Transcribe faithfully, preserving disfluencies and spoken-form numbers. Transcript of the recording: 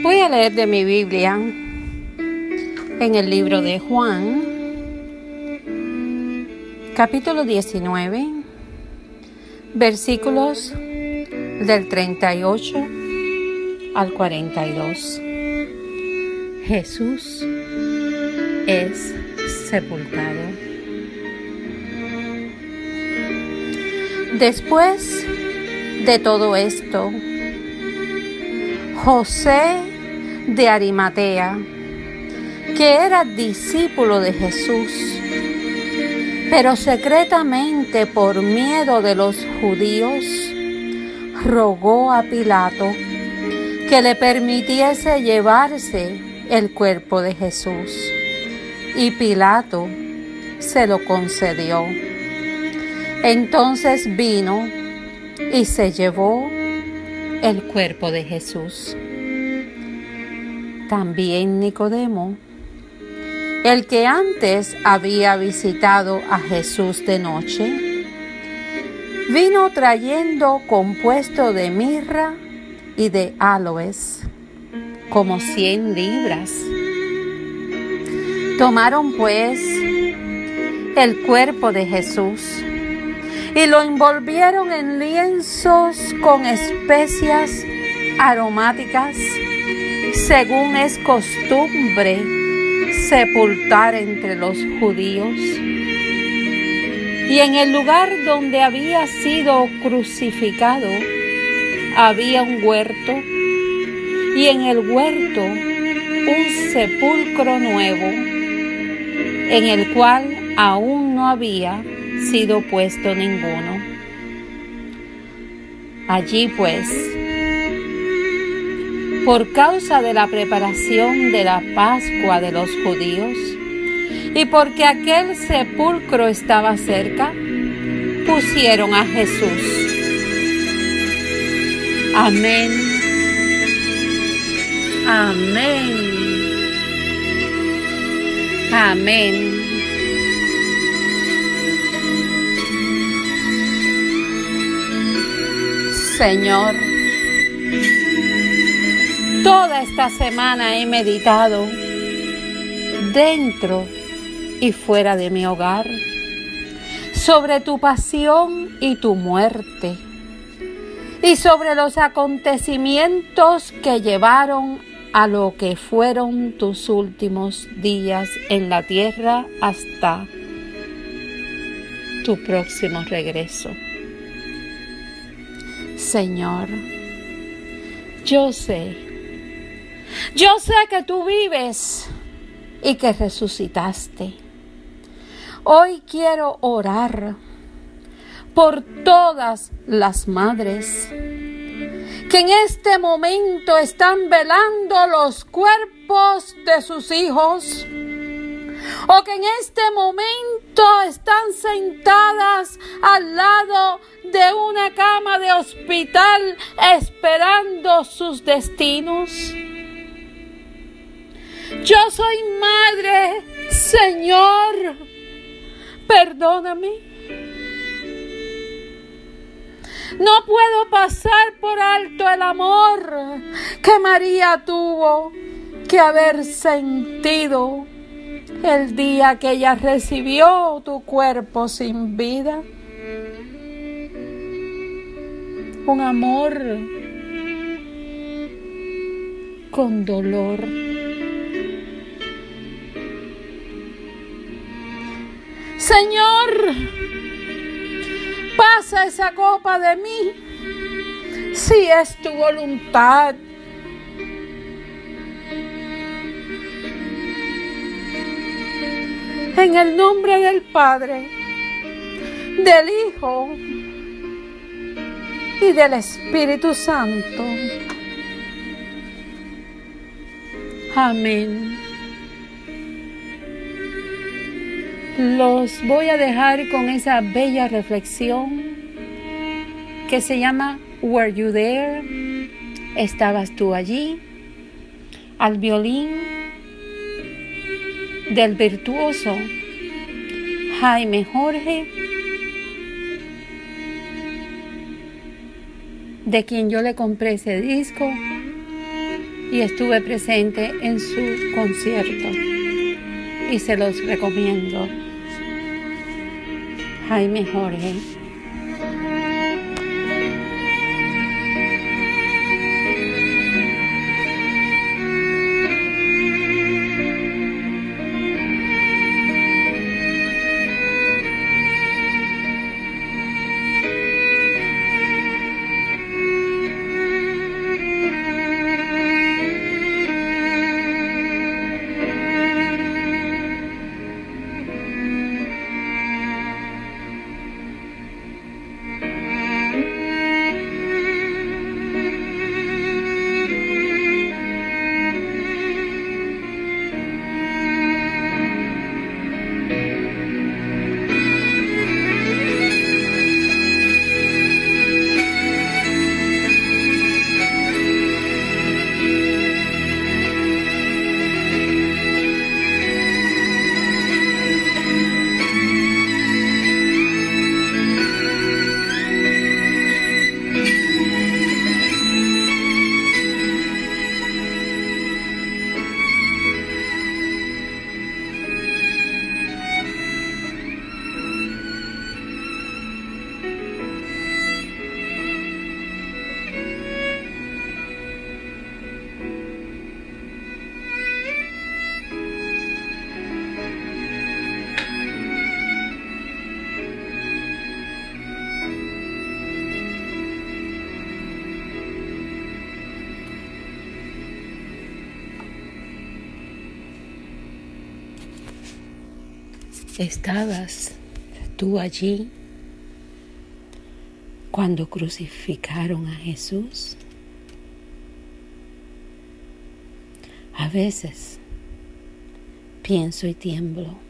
Voy a leer de mi Biblia en el libro de Juan, capítulo diecinueve, versículos del treinta y ocho al cuarenta y dos. Jesús es sepultado. Después de todo esto, José de Arimatea, que era discípulo de Jesús, pero secretamente por miedo de los judíos, rogó a Pilato que le permitiese llevarse el cuerpo de Jesús, y Pilato se lo concedió. Entonces vino y se llevó el cuerpo de Jesús. También Nicodemo, el que antes había visitado a Jesús de noche, vino trayendo compuesto de mirra y de áloes, como cien libras. Tomaron pues el cuerpo de Jesús y lo envolvieron en lienzos con especias aromáticas, según es costumbre sepultar entre los judíos. Y en el lugar donde había sido crucificado había un huerto, y en el huerto un sepulcro nuevo, en el cual aún no había sido puesto ninguno. Allí pues, por causa de la preparación de la Pascua de los judíos, y porque aquel sepulcro estaba cerca, pusieron a Jesús. Amén. Amén. Amén. Señor, toda esta semana he meditado dentro y fuera de mi hogar sobre tu pasión y tu muerte, y sobre los acontecimientos que llevaron a lo que fueron tus últimos días en la tierra hasta tu próximo regreso. Señor, yo sé, yo sé que tú vives y que resucitaste. Hoy quiero orar por todas las madres que en este momento están velando los cuerpos de sus hijos, o que en este momento están sentadas al lado de una cama de hospital esperando sus destinos. Yo soy madre, Señor, perdóname. No puedo pasar por alto el amor que María tuvo que haber sentido el día que ella recibió tu cuerpo sin vida. Un amor con dolor. Señor, pasa esa copa de mí, si es tu voluntad. En el nombre del Padre, del Hijo y del Espíritu Santo. Amén. Los voy a dejar con esa bella reflexión que se llama Were You There? ¿Estabas tú allí? Al violín del virtuoso Jaime Jorge, de quien yo le compré ese disco y estuve presente en su concierto y se los recomiendo. Jaime Jorge. ¿Estabas tú allí cuando crucificaron a Jesús? A veces pienso y tiemblo.